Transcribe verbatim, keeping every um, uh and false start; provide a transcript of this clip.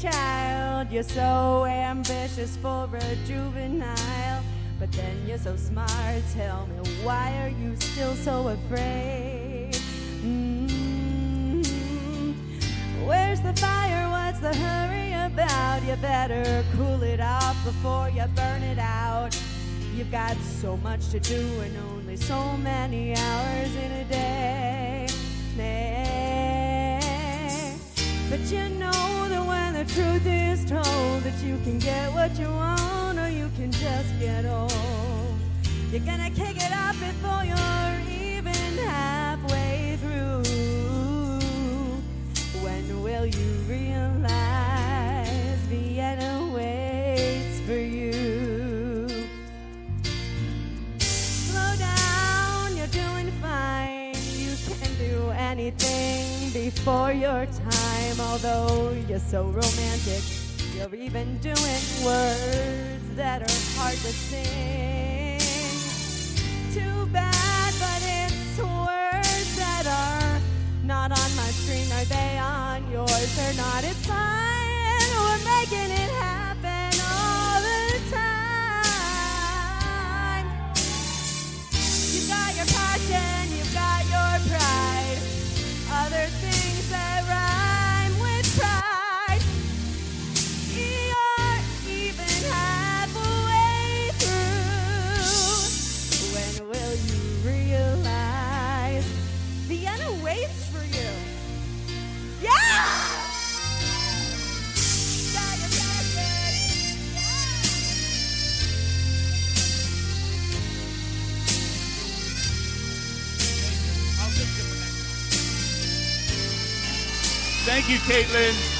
child. You're so ambitious for a juvenile, but then you're so smart. Tell me, why are you still so afraid? Mm-hmm. Where's the fire? What's the hurry about? You better cool it off before you burn it out. You've got so much to do and only so many hours in a day. Nay. But you know that when the truth is told, that you can get what you want or you can just get old. You're gonna kick it up before you're even halfway through. When will you realize Vienna waits for you? Slow down, you're doing fine. You can do anything before your time. Although you're so romantic, you're even doing words that are hard to sing. Too bad, but it's words that are not on my screen. Are they on yours or not? It's fine, we're making it happen all the time. You've got your passion, you've got your pride, other things that rhyme with pride. You're even halfway through. When will you realize Vienna waits for you? Yeah! Got your passion. Thank you, Caitlin.